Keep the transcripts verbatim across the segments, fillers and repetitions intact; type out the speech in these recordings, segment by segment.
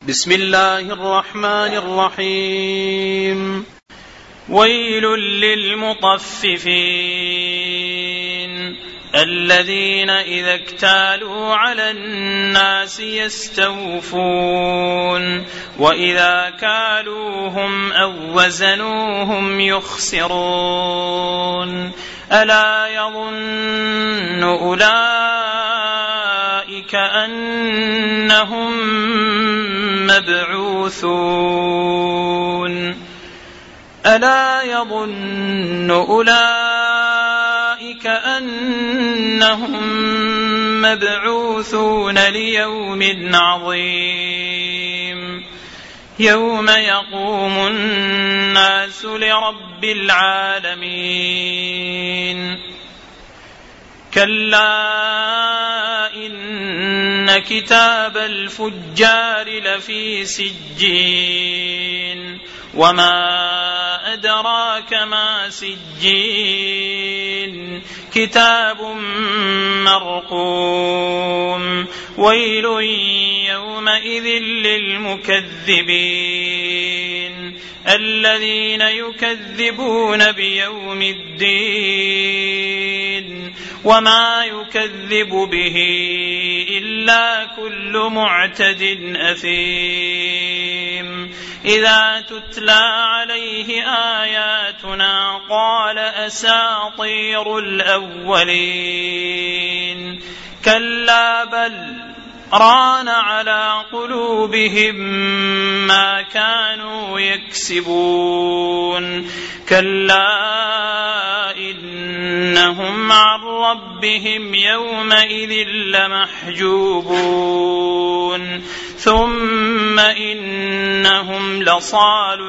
بسم الله الرحمن الرحيم. ويل للمطففين الذين إذا اكتالوا على الناس يستوفون وإذا كالوهم أو وزنوهم يخسرون ألا يظن أولئك أنهم مبعوثون ألا يظن أولئك أنهم مبعوثون ليوم عظيم يوم يقوم الناس لرب العالمين كلا إن كتاب الفجار لفي سجين وما أدراك ما سجين كتاب مرقوم ويل يومئذ للمكذبين الذين يكذبون بيوم الدين وما يكذب به إلا كل معتد أثيم إذا تتلى عليه آياتنا قال أساطير الأولين كلا بل ران على قلوبهم ما كانوا يكسبون كلا إنهم عن ربهم يومئذ لمحجوبون ثم إنهم لصالو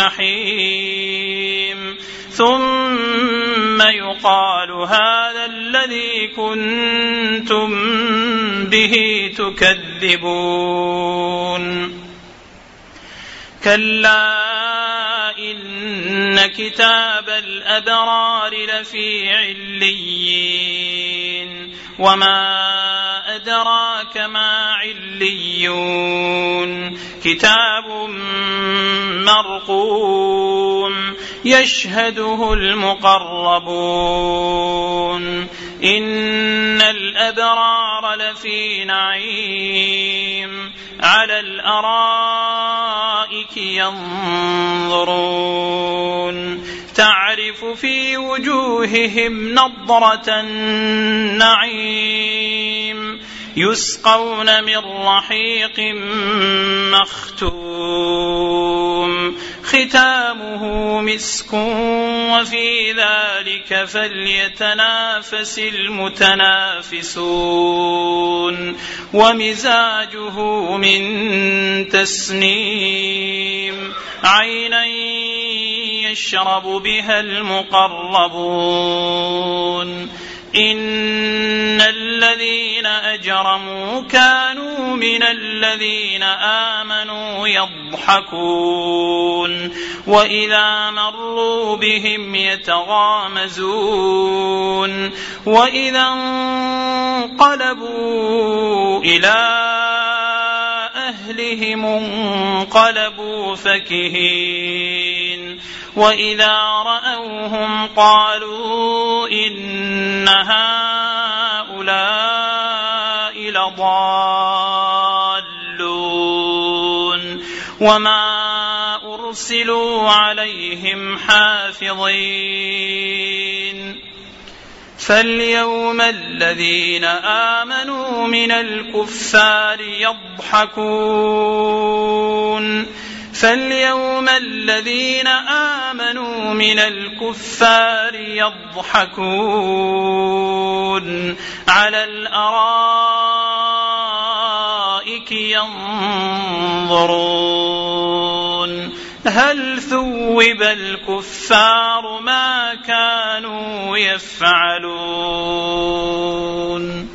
الجحيم ثم يقال هذا الذي كنتم به تكذبون كلا إن كتاب الأبرار لفي عليين وما أدراك ما عليون كتاب مرقوم يشهده المقربون إن الأبرار لفي نعيم على الأرائك ينظرون تعرف في وجوههم نضرة النعيم يسقون من رحيق مختوم ختامه مسك وفي ذلك فليتنافس المتنافسون ومزاجه من تسنيم عينا يشرب بها المقربون إن الذين أجرموا كانوا من الذين آمنوا يضحكون وإذا مروا بهم يتغامزون وإذا انقلبوا إلى أهلهم انقلبوا فكهين وإذا رأوهم قالوا إن هؤلاء لضالون وما أرسلوا عليهم حافظين فاليوم الذين آمنوا من الكفار يضحكون فاليوم الذين آمنوا من الكفار يضحكون على الأرائك ينظرون هل ثوب الكفار ما كانوا يفعلون.